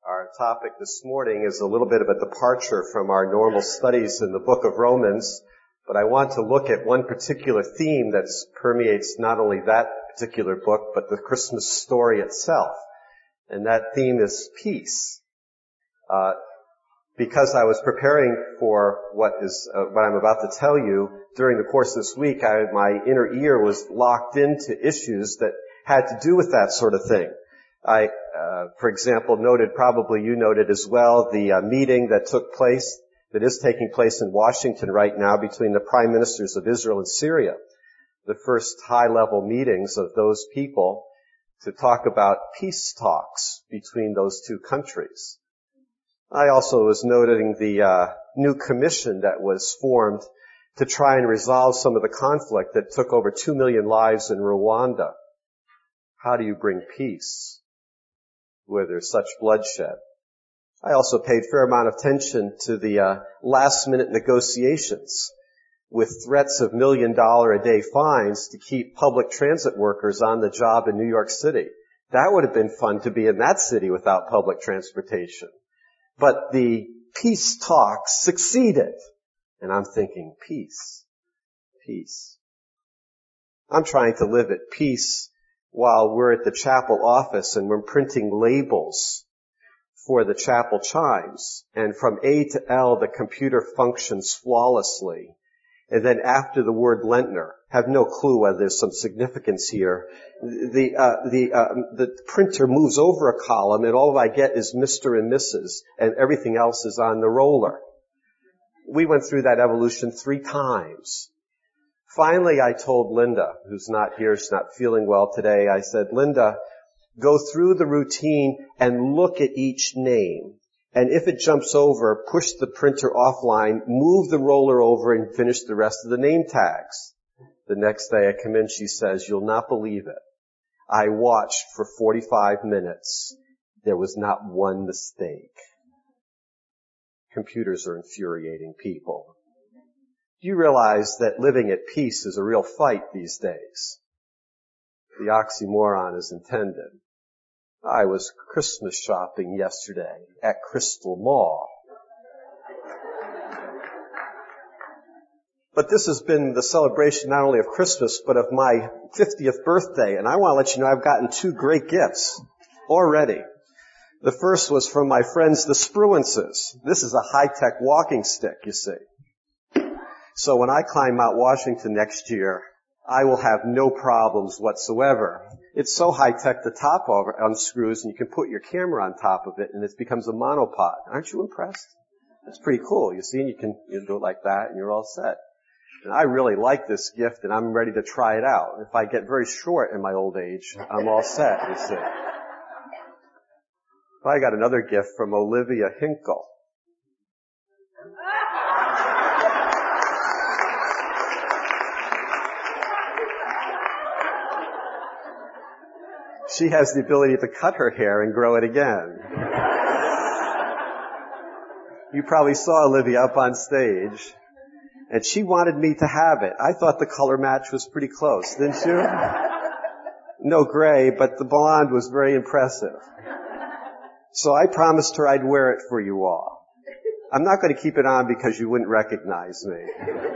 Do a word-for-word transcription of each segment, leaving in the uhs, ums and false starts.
Our topic this morning is a little bit of a departure from our normal studies in the book of Romans, but I want to look at one particular theme that permeates not only that particular book, but the Christmas story itself. And that theme is peace. Uh, because I was preparing for what is uh, what I'm about to tell you, during the course of this week, I, my inner ear was locked into issues that had to do with that sort of thing. I, uh, for example, noted, probably you noted as well, the uh, meeting that took place, that is taking place in Washington right now between the prime ministers of Israel and Syria. The first high-level meetings of those people to talk about peace talks between those two countries. I also was noting the uh, new commission that was formed to try and resolve some of the conflict that took over two million lives in Rwanda. How do you bring peace where there's such bloodshed? I also paid a fair amount of attention to the uh, last-minute negotiations with threats of million-dollar-a-day fines to keep public transit workers on the job in New York City. That would have been fun to be in that city without public transportation. But the peace talks succeeded. And I'm thinking, peace, peace. I'm trying to live at peace while we're at the chapel office and we're printing labels for the chapel chimes. And from A to L, the computer functions flawlessly. And then after the word Lentner, have no clue whether there's some significance here. The, uh, the, uh, the printer moves over a column and all I get is Mister and Missus and everything else is on the roller. We went through that evolution three times. Finally, I told Linda, who's not here, she's not feeling well today, I said, Linda, go through the routine and look at each name. And if it jumps over, push the printer offline, move the roller over and finish the rest of the name tags. The next day I come in, she says, you'll not believe it. I watched for forty-five minutes. There was not one mistake. Computers are infuriating people. Do you realize that living at peace is a real fight these days? The oxymoron is intended. I was Christmas shopping yesterday at Crystal Mall. But this has been the celebration not only of Christmas, but of my fiftieth birthday. And I want to let you know I've gotten two great gifts already. The first was from my friends, the Spruances. This is a high-tech walking stick, you see. So when I climb Mount Washington next year, I will have no problems whatsoever. It's so high-tech, the top over unscrews and you can put your camera on top of it and it becomes a monopod. Aren't you impressed? That's pretty cool. You see, and you can you do it like that and you're all set. And I really like this gift and I'm ready to try it out. If I get very short in my old age, I'm all set, you see. I got another gift from Olivia Hinkle. She has the ability to cut her hair and grow it again. You probably saw Olivia up on stage, and she wanted me to have it. I thought the color match was pretty close, didn't you? No gray, but the blonde was very impressive. So I promised her I'd wear it for you all. I'm not going to keep it on because you wouldn't recognize me.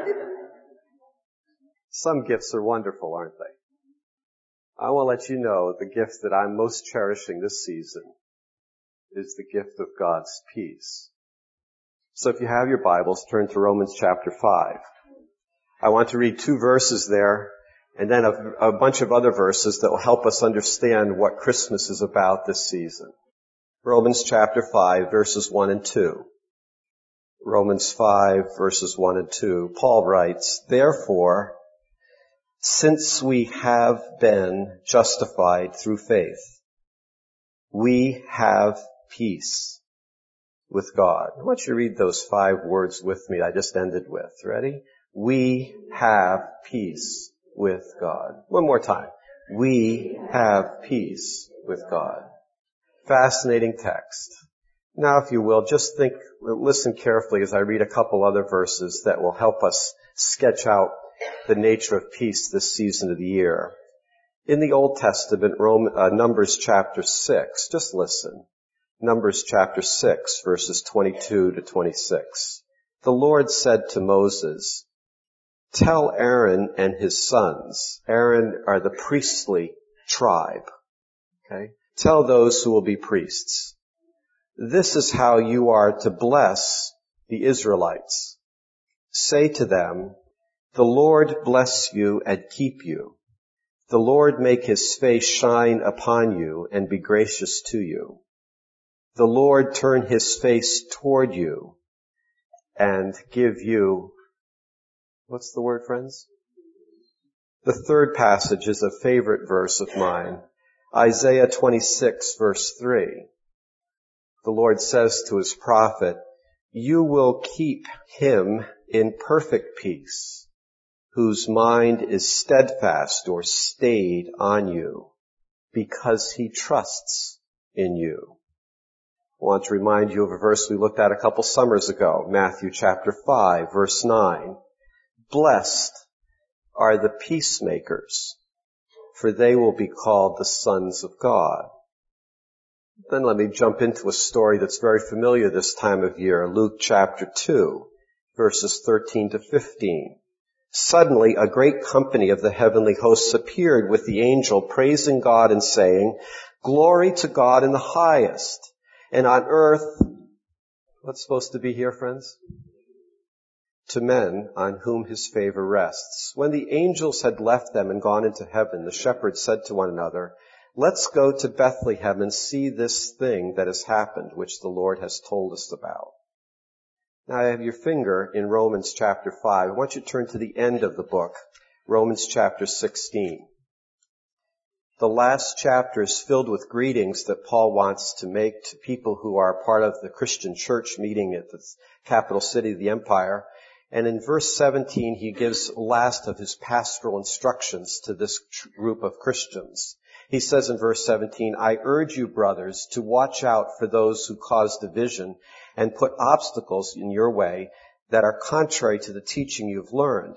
Some gifts are wonderful, aren't they? I want to let you know the gift that I'm most cherishing this season is the gift of God's peace. So if you have your Bibles, turn to Romans chapter five. I want to read two verses there and then a, a bunch of other verses that will help us understand what Christmas is about this season. Romans chapter five, verses one and two. Romans five, verses one and two. Paul writes, therefore, since we have been justified through faith, we have peace with God. I want you to read those five words with me I just ended with. Ready? We have peace with God. One more time. We have peace with God. Fascinating text. Now, if you will, just think, listen carefully as I read a couple other verses that will help us sketch out the nature of peace this season of the year. In the Old Testament, Rome, uh, Numbers chapter six, just listen. Numbers chapter six, verses twenty-two to twenty-six. The Lord said to Moses, "Tell Aaron and his sons," Aaron are the priestly tribe, okay? "Tell those who will be priests, this is how you are to bless the Israelites. Say to them, the Lord bless you and keep you. The Lord make his face shine upon you and be gracious to you. The Lord turn his face toward you and give you," what's the word, friends? The third passage is a favorite verse of mine. Isaiah twenty-six, verse three. The Lord says to his prophet, "You will keep him in perfect peace, whose mind is steadfast or stayed on you, because he trusts in you." I want to remind you of a verse we looked at a couple summers ago, Matthew chapter five, verse nine. "Blessed are the peacemakers, for they will be called the sons of God." Then let me jump into a story that's very familiar this time of year, Luke chapter two, verses thirteen to fifteen. "Suddenly a great company of the heavenly hosts appeared with the angel, praising God and saying, 'Glory to God in the highest, and on earth,'" what's supposed to be here, friends? "To men on whom his favor rests." When the angels had left them and gone into heaven, the shepherds said to one another, "Let's go to Bethlehem and see this thing that has happened, which the Lord has told us about." Now I have your finger in Romans chapter five. I want you to turn to the end of the book, Romans chapter sixteen. The last chapter is filled with greetings that Paul wants to make to people who are part of the Christian church meeting at the capital city of the empire. And in verse seventeen, he gives last of his pastoral instructions to this group of Christians. He says in verse seventeen, "I urge you, brothers, to watch out for those who cause division and put obstacles in your way that are contrary to the teaching you've learned.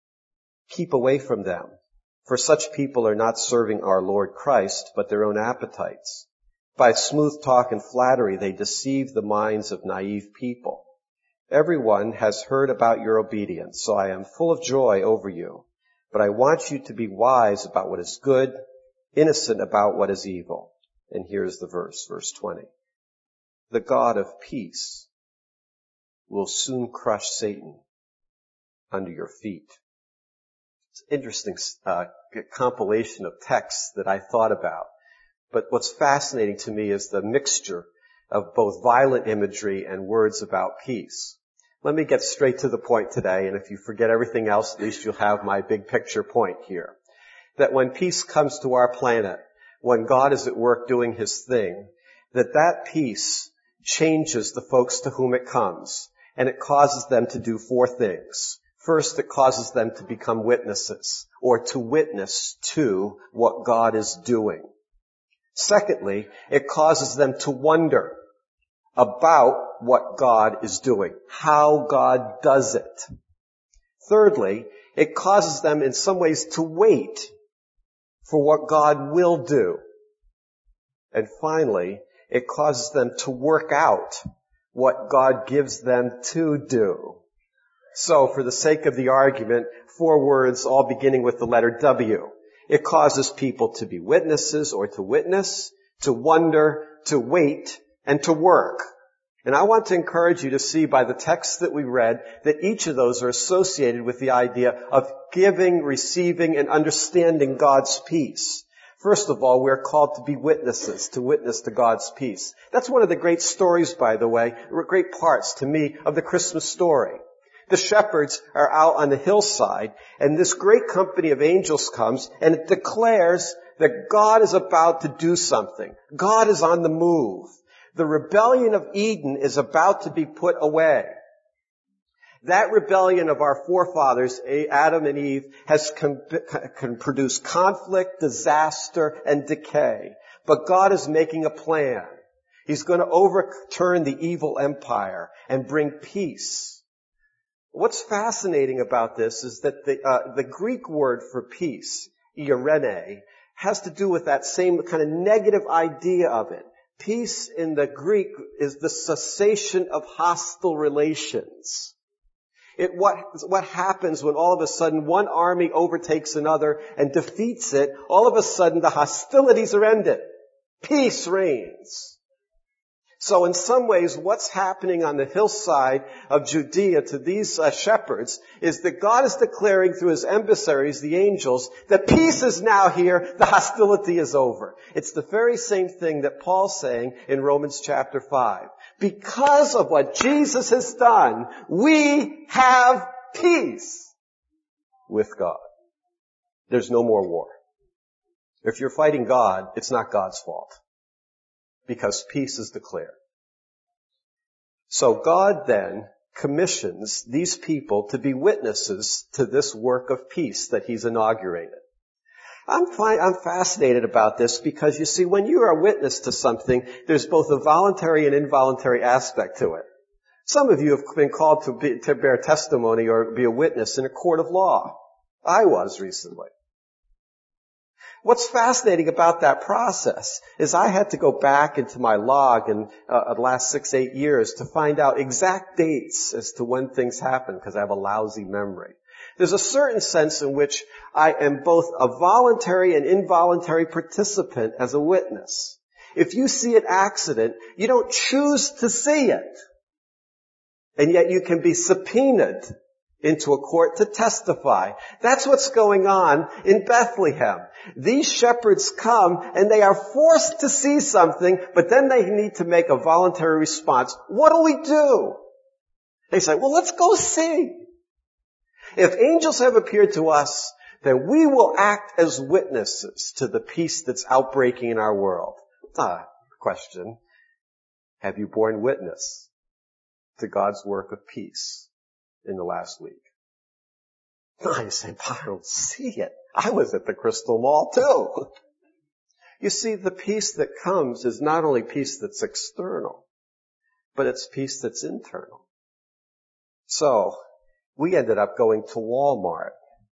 Keep away from them. For such people are not serving our Lord Christ, but their own appetites. By smooth talk and flattery, they deceive the minds of naive people. Everyone has heard about your obedience, so I am full of joy over you. But I want you to be wise about what is good, innocent about what is evil." And here's the verse, verse twenty. "The God of peace will soon crush Satan under your feet." It's an interesting uh, compilation of texts that I thought about. But what's fascinating to me is the mixture of both violent imagery and words about peace. Let me get straight to the point today, and if you forget everything else, at least you'll have my big picture point here. That when peace comes to our planet, when God is at work doing his thing, that that peace changes the folks to whom it comes, and it causes them to do four things. First, it causes them to become witnesses, or to witness to what God is doing. Secondly, it causes them to wonder about what God is doing, how God does it. Thirdly, it causes them in some ways to wait for what God will do. And finally, it causes them to work out what God gives them to do. So, for the sake of the argument, four words all beginning with the letter W. It causes people to be witnesses or to witness, to wonder, to wait, and to work. And I want to encourage you to see by the text that we read that each of those are associated with the idea of giving, receiving, and understanding God's peace. First of all, we're called to be witnesses, to witness to God's peace. That's one of the great stories, by the way, great parts to me of the Christmas story. The shepherds are out on the hillside, and this great company of angels comes, and it declares that God is about to do something. God is on the move. The rebellion of Eden is about to be put away. That rebellion of our forefathers, Adam and Eve, has con- can produce conflict, disaster, and decay. But God is making a plan. He's going to overturn the evil empire and bring peace. What's fascinating about this is that the, uh, the Greek word for peace, eirene, has to do with that same kind of negative idea of it. Peace in the Greek is the cessation of hostile relations. It what, what happens when all of a sudden one army overtakes another and defeats it, all of a sudden the hostilities are ended. Peace reigns. So in some ways, what's happening on the hillside of Judea to these uh, shepherds is that God is declaring through his emissaries, the angels, that peace is now here, the hostility is over. It's the very same thing that Paul's saying in Romans chapter five. Because of what Jesus has done, we have peace with God. There's no more war. If you're fighting God, it's not God's fault, because peace is declared. So God then commissions these people to be witnesses to this work of peace that he's inaugurated. I'm, fi- I'm fascinated about this because, you see, when you are a witness to something, there's both a voluntary and involuntary aspect to it. Some of you have been called to, be, to bear testimony or be a witness in a court of law. I was recently. What's fascinating about that process is I had to go back into my log in uh, the last six, eight years to find out exact dates as to when things happened, because I have a lousy memory. There's a certain sense in which I am both a voluntary and involuntary participant as a witness. If you see an accident, you don't choose to see it. And yet you can be subpoenaed into a court to testify. That's what's going on in Bethlehem. These shepherds come and they are forced to see something, but then they need to make a voluntary response. What do we do? They say, well, let's go see. If angels have appeared to us, then we will act as witnesses to the peace that's outbreaking in our world. Ah, question. Have you borne witness to God's work of peace in the last week? I say, I don't see it. I was at the Crystal Mall too. You see, the peace that comes is not only peace that's external, but it's peace that's internal. So, we ended up going to Walmart.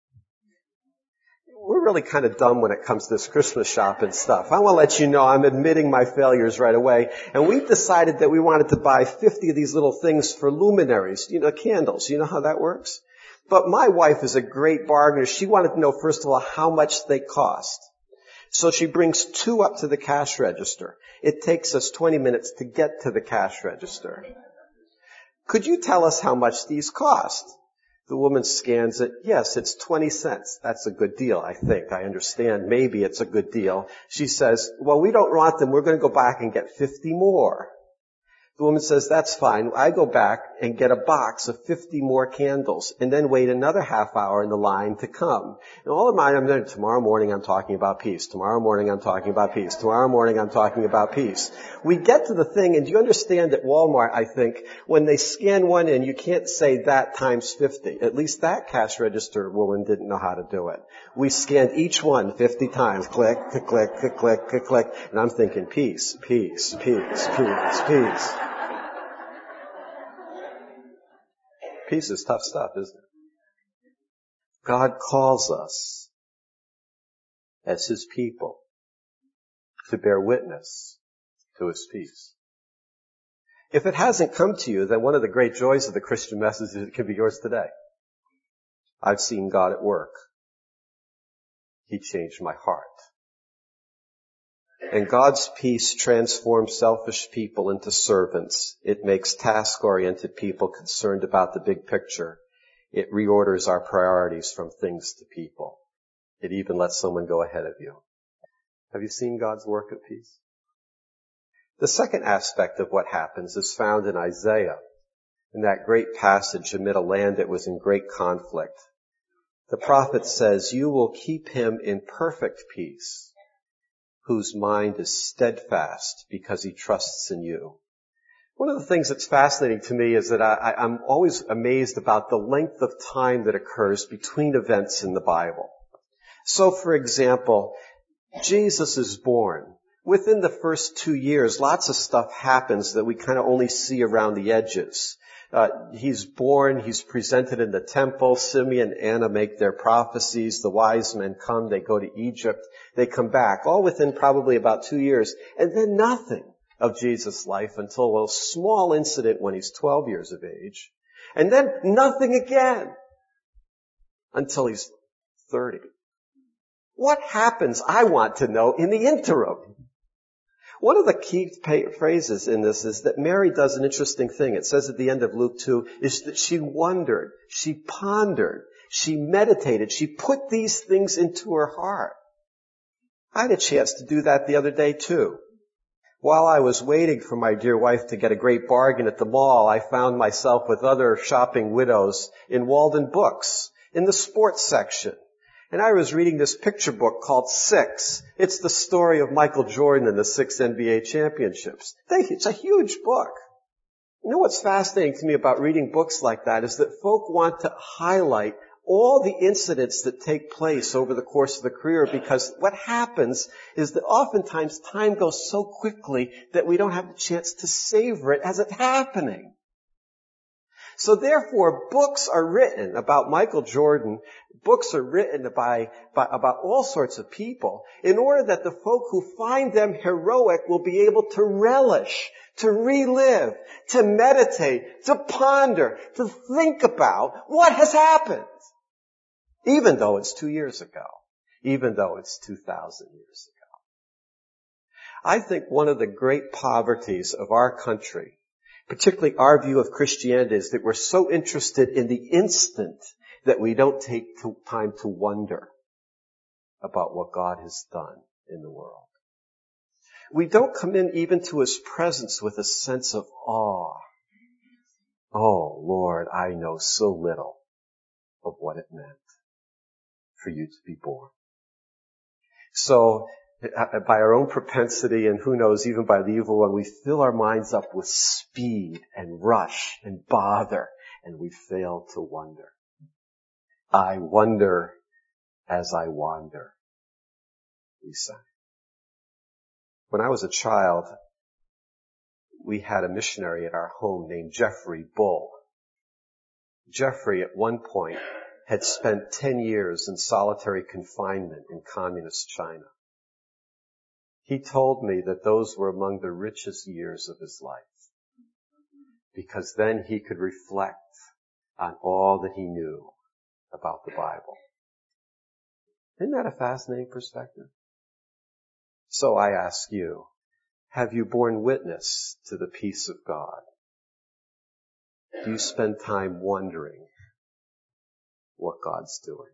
We're really kind of dumb when it comes to this Christmas shopping stuff. I want to let you know I'm admitting my failures right away. And we decided that we wanted to buy fifty of these little things for luminaries, you know, candles. You know how that works? But my wife is a great bargainer. She wanted to know, first of all, how much they cost. So she brings two up to the cash register. It takes us twenty minutes to get to the cash register. Could you tell us how much these cost? The woman scans it. Yes, it's twenty cents. That's a good deal, I think. I understand. Maybe it's a good deal. She says, well, we don't want them. We're going to go back and get fifty more. The woman says, that's fine. I go back and get a box of fifty more candles and then wait another half hour in the line to come. And all of mine, I'm doing, tomorrow morning I'm talking about peace. Tomorrow morning I'm talking about peace. Tomorrow morning I'm talking about peace. We get to the thing, and do you understand at Walmart, I think, when they scan one in, you can't say that times fifty. At least that cash register woman didn't know how to do it. We scanned each one fifty times. Click, click, click, click, click, click. And I'm thinking peace, peace, peace, peace, peace. Peace is tough stuff, isn't it? God calls us as his people to bear witness to his peace. If it hasn't come to you, then one of the great joys of the Christian message is it can be yours today. I've seen God at work. He changed my heart. And God's peace transforms selfish people into servants. It makes task-oriented people concerned about the big picture. It reorders our priorities from things to people. It even lets someone go ahead of you. Have you seen God's work of peace? The second aspect of what happens is found in Isaiah, in that great passage amid a land that was in great conflict. The prophet says, you will keep him in perfect peace, whose mind is steadfast because he trusts in you. One of the things that's fascinating to me is that I, I'm always amazed about the length of time that occurs between events in the Bible. So, for example, Jesus is born. Within the first two years, lots of stuff happens that we kind of only see around the edges. Uh, he's born, he's presented in the temple, Simeon and Anna make their prophecies, the wise men come, they go to Egypt, they come back, all within probably about two years, and then nothing of Jesus' life until a small incident when he's twelve years of age. And then nothing again until he's thirty. What happens, I want to know, in the interim? One of the key phrases in this is that Mary does an interesting thing. It says at the end of Luke two, is that she wondered, she pondered, she meditated, she put these things into her heart. I had a chance to do that the other day too. While I was waiting for my dear wife to get a great bargain at the mall, I found myself with other shopping widows in Walden Books, in the sports section. And I was reading this picture book called Six. It's the story of Michael Jordan and the six N B A championships. It's a huge book. You know what's fascinating to me about reading books like that is that folk want to highlight all the incidents that take place over the course of the career, because what happens is that oftentimes time goes so quickly that we don't have the chance to savor it as it's happening. So therefore, books are written about Michael Jordan, books are written by, by, about all sorts of people in order that the folk who find them heroic will be able to relish, to relive, to meditate, to ponder, to think about what has happened. Even though it's two years ago. Even though it's two thousand years ago. I think one of the great poverties of our country, particularly our view of Christianity, is that we're so interested in the instant that we don't take time to wonder about what God has done in the world. We don't come in even to His presence with a sense of awe. Oh, Lord, I know so little of what it meant for you to be born. So, by our own propensity, and who knows, even by the evil one, we fill our minds up with speed and rush and bother, and we fail to wonder. I wonder as I wander, we sang. When I was a child, we had a missionary at our home named Jeffrey Bull. Jeffrey, at one point, had spent ten years in solitary confinement in communist China. He told me that those were among the richest years of his life, because then he could reflect on all that he knew about the Bible. Isn't that a fascinating perspective? So I ask you, have you borne witness to the peace of God? Do you spend time wondering what God's doing?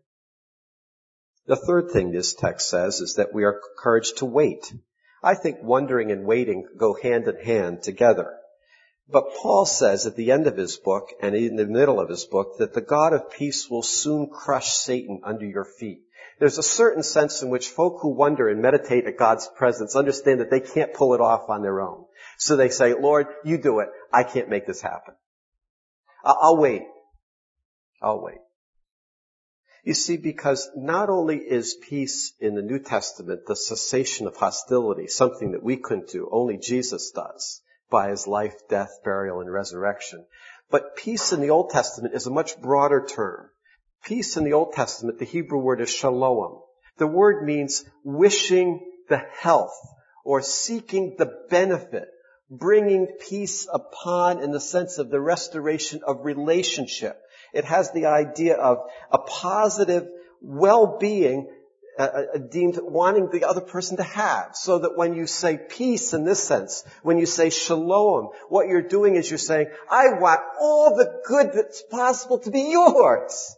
The third thing this text says is that we are encouraged to wait. I think wondering and waiting go hand in hand together. But Paul says at the end of his book and in the middle of his book that the God of peace will soon crush Satan under your feet. There's a certain sense in which folk who wonder and meditate at God's presence understand that they can't pull it off on their own. So they say, Lord, you do it. I can't make this happen. I'll wait. I'll wait. You see, because not only is peace in the New Testament the cessation of hostility, something that we couldn't do, only Jesus does by his life, death, burial, and resurrection. But peace in the Old Testament is a much broader term. Peace in the Old Testament, the Hebrew word is shalom. The word means wishing the health or seeking the benefit, bringing peace upon in the sense of the restoration of relationship. It has the idea of a positive well-being uh, deemed wanting the other person to have. So that when you say peace in this sense, when you say shalom, what you're doing is you're saying, I want all the good that's possible to be yours.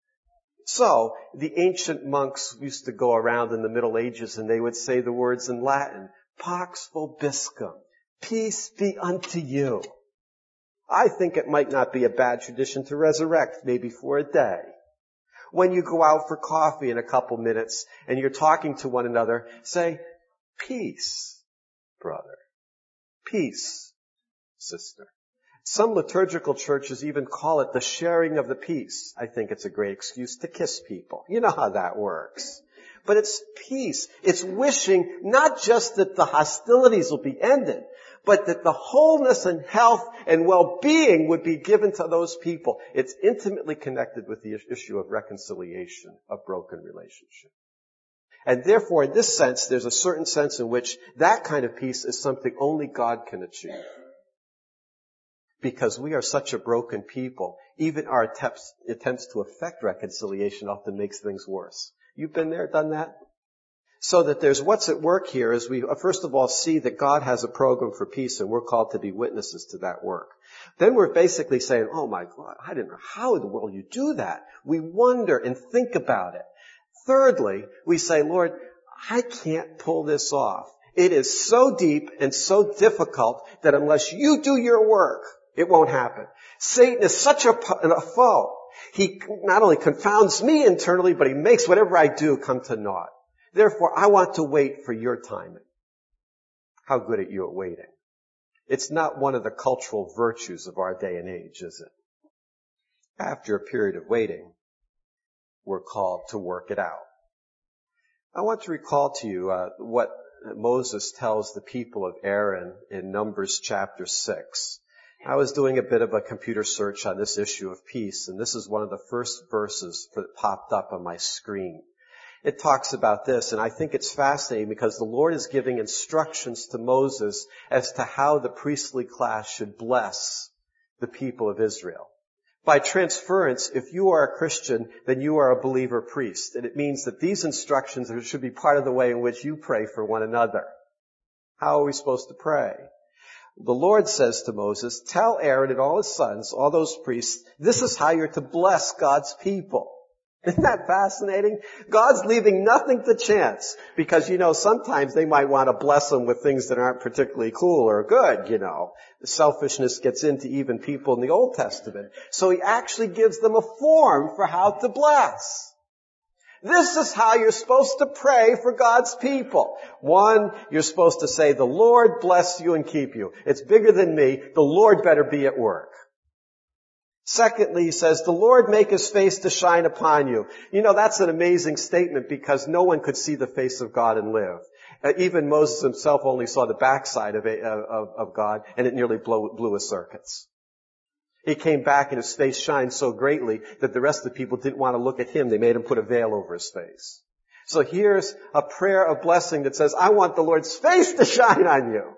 So the ancient monks used to go around in the Middle Ages and they would say the words in Latin, Pax vobiscum, peace be unto you. I think it might not be a bad tradition to resurrect maybe for a day. When you go out for coffee in a couple minutes and you're talking to one another, say, peace, brother. Peace, sister. Some liturgical churches even call it the sharing of the peace. I think it's a great excuse to kiss people. You know how that works. But it's peace. It's wishing not just that the hostilities will be ended, but that the wholeness and health and well-being would be given to those people. It's intimately connected with the issue of reconciliation of broken relationship. And therefore, in this sense, there's a certain sense in which that kind of peace is something only God can achieve. Because we are such a broken people, even our attempts, attempts to effect reconciliation often makes things worse. You've been there, done that? So that there's what's at work here is we first of all see that God has a program for peace and we're called to be witnesses to that work. Then we're basically saying, oh my God, I didn't know how in the world you do that. We wonder and think about it. Thirdly, we say, Lord, I can't pull this off. It is so deep and so difficult that unless you do your work, it won't happen. Satan is such a, a foe. He not only confounds me internally, but he makes whatever I do come to naught. Therefore, I want to wait for your timing. How good are you at waiting? It's not one of the cultural virtues of our day and age, is it? After a period of waiting, we're called to work it out. I want to recall to you uh, what Moses tells the people of Aaron in Numbers chapter six. I was doing a bit of a computer search on this issue of peace, and this is one of the first verses that popped up on my screen. It talks about this, and I think it's fascinating because the Lord is giving instructions to Moses as to how the priestly class should bless the people of Israel. By transference, if you are a Christian, then you are a believer priest, and it means that these instructions should be part of the way in which you pray for one another. How are we supposed to pray? The Lord says to Moses, tell Aaron and all his sons, all those priests, this is how you're to bless God's people. Isn't that fascinating? God's leaving nothing to chance because, you know, sometimes they might want to bless them with things that aren't particularly cool or good, you know. Selfishness gets into even people in the Old Testament. So he actually gives them a form for how to bless. This is how you're supposed to pray for God's people. One, you're supposed to say, the Lord bless you and keep you. It's bigger than me. The Lord better be at work. Secondly, he says, the Lord make his face to shine upon you. You know, that's an amazing statement because no one could see the face of God and live. Uh, even Moses himself only saw the backside of, a, of, of God, and it nearly blew, blew his circuits. He came back and his face shined so greatly that the rest of the people didn't want to look at him. They made him put a veil over his face. So here's a prayer of blessing that says, I want the Lord's face to shine on you.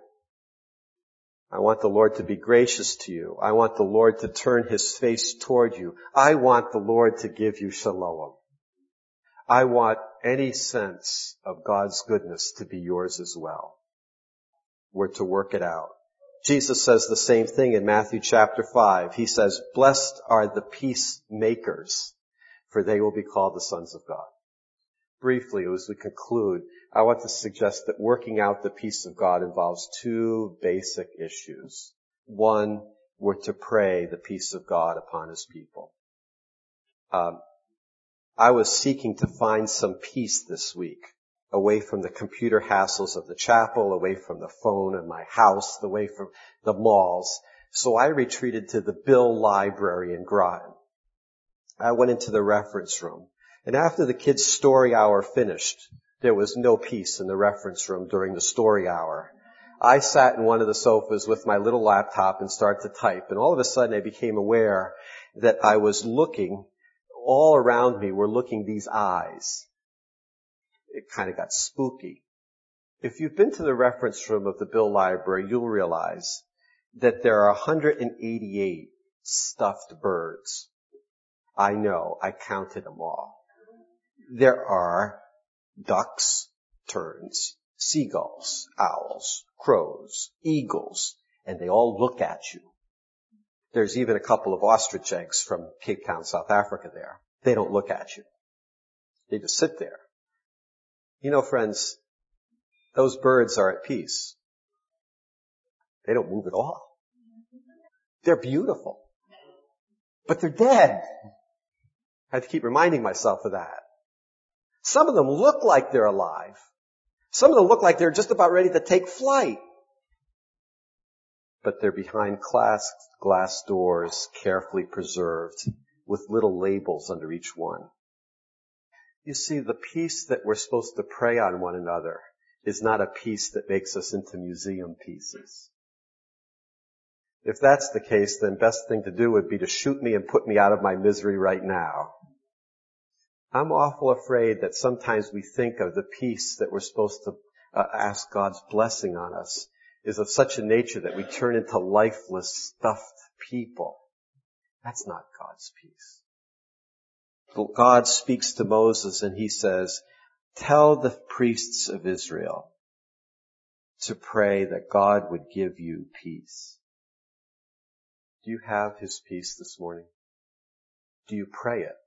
I want the Lord to be gracious to you. I want the Lord to turn his face toward you. I want the Lord to give you shalom. I want any sense of God's goodness to be yours as well. We're to work it out. Jesus says the same thing in Matthew chapter five. He says, blessed are the peacemakers, for they will be called the sons of God. Briefly, as we conclude, I want to suggest that working out the peace of God involves two basic issues. One, we're to pray the peace of God upon his people. Um, I was seeking to find some peace this week, away from the computer hassles of the chapel, away from the phone in my house, away from the malls. So I retreated to the Bill Library in Groton. I went into the reference room. And after the kids' story hour finished, there was no peace in the reference room during the story hour. I sat in one of the sofas with my little laptop and started to type. And all of a sudden I became aware that I was looking, all around me were looking these eyes. It kind of got spooky. If you've been to the reference room of the Bill Library, you'll realize that there are one hundred eighty-eight stuffed birds. I know, I counted them all. There are ducks, terns, seagulls, owls, crows, eagles, and they all look at you. There's even a couple of ostrich eggs from Cape Town, South Africa there. They don't look at you. They just sit there. You know, friends, those birds are at peace. They don't move at all. They're beautiful. But they're dead. I have to keep reminding myself of that. Some of them look like they're alive. Some of them look like they're just about ready to take flight. But they're behind glass, glass doors, carefully preserved, with little labels under each one. You see, the peace that we're supposed to pray on one another is not a peace that makes us into museum pieces. If that's the case, then best thing to do would be to shoot me and put me out of my misery right now. I'm awful afraid that sometimes we think of the peace that we're supposed to uh, ask God's blessing on us is of such a nature that we turn into lifeless, stuffed people. That's not God's peace. God speaks to Moses and he says, tell the priests of Israel to pray that God would give you peace. Do you have his peace this morning? Do you pray it?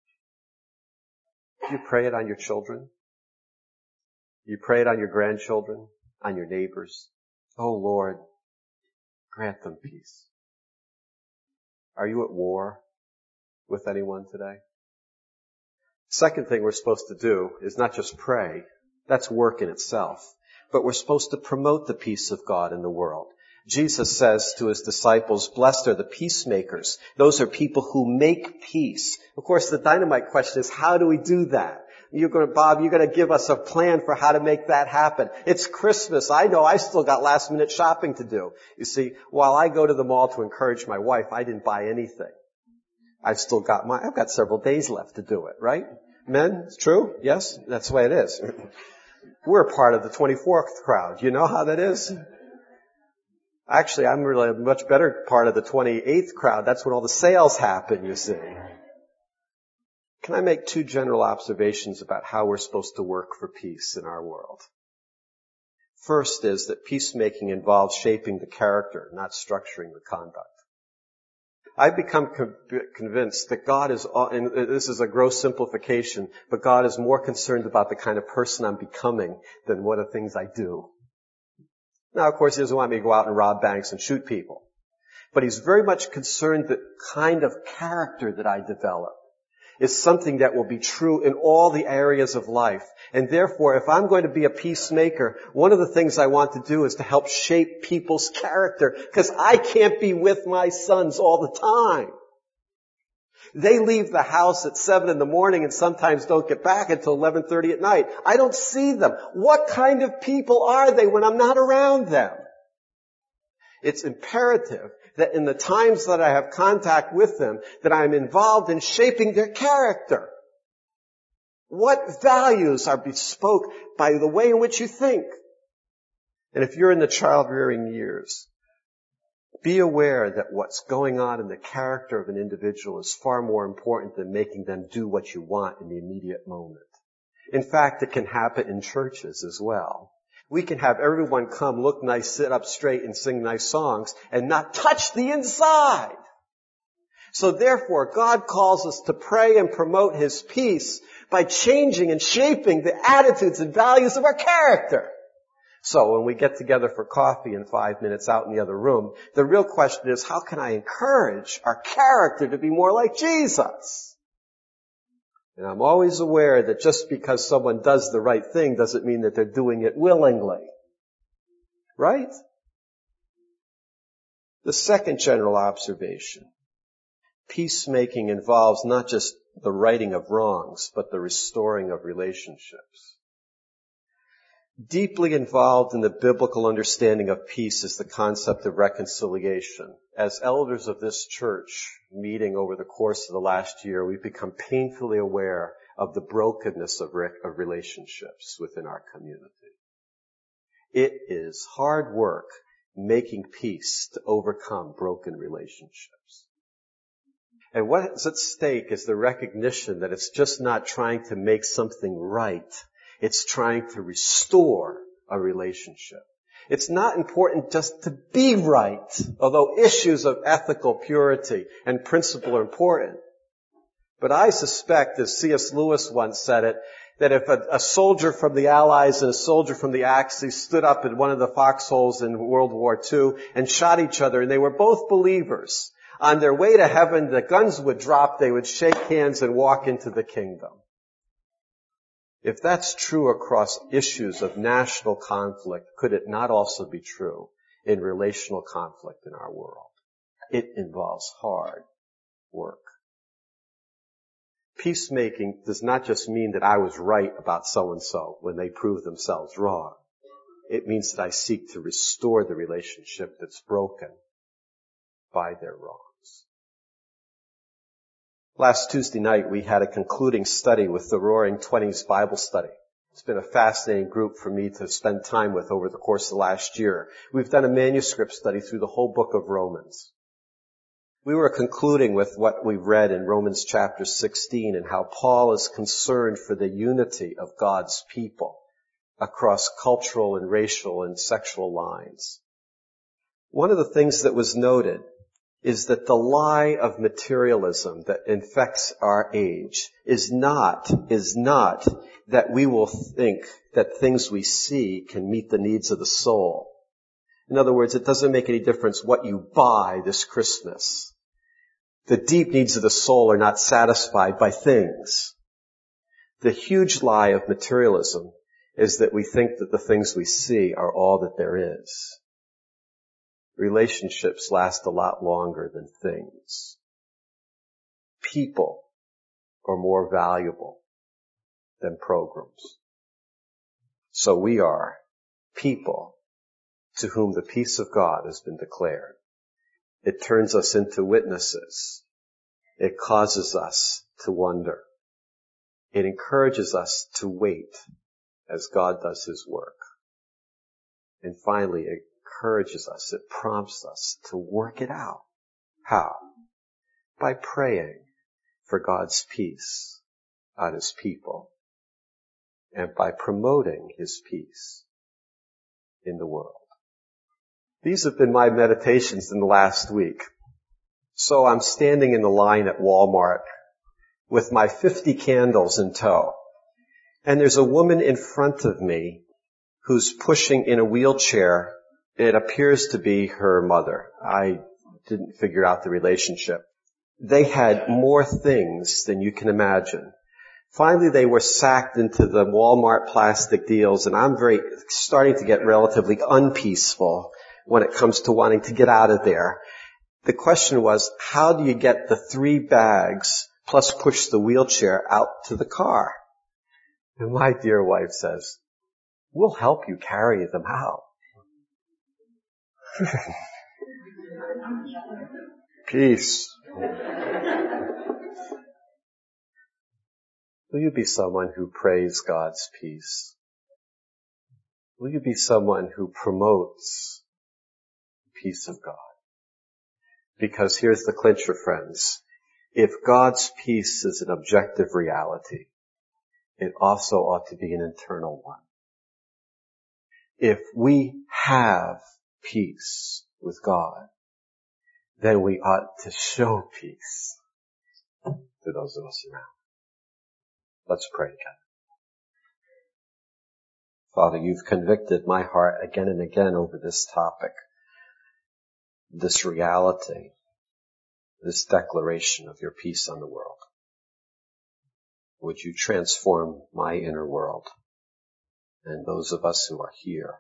Do you pray it on your children? Do you pray it on your grandchildren? On your neighbors? Oh Lord, grant them peace. Are you at war with anyone today? Second thing we're supposed to do is not just pray. That's work in itself. But we're supposed to promote the peace of God in the world. Jesus says to his disciples, blessed are the peacemakers. Those are people who make peace. Of course, the dynamite question is, how do we do that? You're going to, Bob, you're going to give us a plan for how to make that happen. It's Christmas. I know I still got last minute shopping to do. You see, while I go to the mall to encourage my wife, I didn't buy anything. I've still got my, I've got several days left to do it, right? Men, it's true? Yes? That's the way it is. We're part of the twenty-fourth crowd. You know how that is? Actually, I'm really a much better part of the twenty-eighth crowd. That's when all the sales happen, you see. Can I make two general observations about how we're supposed to work for peace in our world? First is that peacemaking involves shaping the character, not structuring the conduct. I've become con- convinced that God is, and this is a gross simplification, but God is more concerned about the kind of person I'm becoming than what are things I do. Now, of course, he doesn't want me to go out and rob banks and shoot people. But he's very much concerned that kind of character that I develop is something that will be true in all the areas of life. And therefore, if I'm going to be a peacemaker, one of the things I want to do is to help shape people's character, because I can't be with my sons all the time. They leave the house at seven in the morning and sometimes don't get back until eleven thirty at night. I don't see them. What kind of people are they when I'm not around them? It's imperative that in the times that I have contact with them, that I'm involved in shaping their character. What values are bespoke by the way in which you think? And if you're in the child-rearing years, be aware that what's going on in the character of an individual is far more important than making them do what you want in the immediate moment. In fact, it can happen in churches as well. We can have everyone come, look nice, sit up straight, and sing nice songs, and not touch the inside. So therefore, God calls us to pray and promote his peace by changing and shaping the attitudes and values of our character. So when we get together for coffee in five minutes out in the other room, the real question is, how can I encourage our character to be more like Jesus? And I'm always aware that just because someone does the right thing doesn't mean that they're doing it willingly. Right? The second general observation. Peacemaking involves not just the righting of wrongs, but the restoring of relationships. Deeply involved in the biblical understanding of peace is the concept of reconciliation. As elders of this church, meeting over the course of the last year, we've become painfully aware of the brokenness of, re- of relationships within our community. It is hard work making peace to overcome broken relationships. And what's at stake is the recognition that it's just not trying to make something right. It's trying to restore a relationship. It's not important just to be right, although issues of ethical purity and principle are important. But I suspect, as C S Lewis once said it, that if a, a soldier from the Allies and a soldier from the Axis stood up in one of the foxholes in World War Two and shot each other, and they were both believers, on their way to heaven, the guns would drop, they would shake hands and walk into the kingdom. If that's true across issues of national conflict, could it not also be true in relational conflict in our world? It involves hard work. Peacemaking does not just mean that I was right about so-and-so when they prove themselves wrong. It means that I seek to restore the relationship that's broken by their wrongs. Last Tuesday night, we had a concluding study with the Roaring Twenties Bible Study. It's been a fascinating group for me to spend time with over the course of the last year. We've done a manuscript study through the whole book of Romans. We were concluding with what we read in Romans chapter sixteen and how Paul is concerned for the unity of God's people across cultural and racial and sexual lines. One of the things that was noted is that the lie of materialism that infects our age is not, is not that we will think that things we see can meet the needs of the soul. In other words, it doesn't make any difference what you buy this Christmas. The deep needs of the soul are not satisfied by things. The huge lie of materialism is that we think that the things we see are all that there is. Relationships last a lot longer than things. People are more valuable than programs. So we are people to whom the peace of God has been declared. It turns us into witnesses. It causes us to wonder. It encourages us to wait as God does His work. And finally, it encourages us, it prompts us to work it out. How? By praying for God's peace on His people and by promoting His peace in the world. These have been my meditations in the last week. So I'm standing in the line at Walmart with my fifty candles in tow. And there's a woman in front of me who's pushing in a wheelchair. It appears to be her mother. I didn't figure out the relationship. They had more things than you can imagine. Finally, they were sacked into the Walmart plastic deals, and I'm very starting to get relatively unpeaceful when it comes to wanting to get out of there. The question was, how do you get the three bags plus push the wheelchair out to the car? And my dear wife says, we'll help you carry them out. Peace. Will you be someone who prays God's peace? Will you be someone who promotes the peace of God? Because here's the clincher, friends. If God's peace is an objective reality, it also ought to be an internal one. If we have peace with God, then we ought to show peace to those of us around. Let's pray again. Father, you've convicted my heart again and again over this topic, this reality, this declaration of your peace on the world. Would you transform my inner world and those of us who are here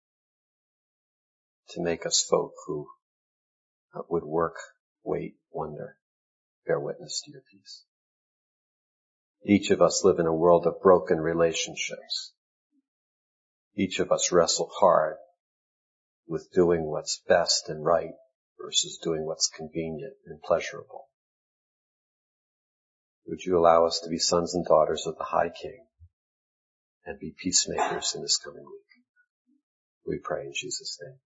to make us folk who would work, wait, wonder, bear witness to your peace. Each of us live in a world of broken relationships. Each of us wrestle hard with doing what's best and right versus doing what's convenient and pleasurable. Would you allow us to be sons and daughters of the High King and be peacemakers in this coming week? We pray in Jesus' name.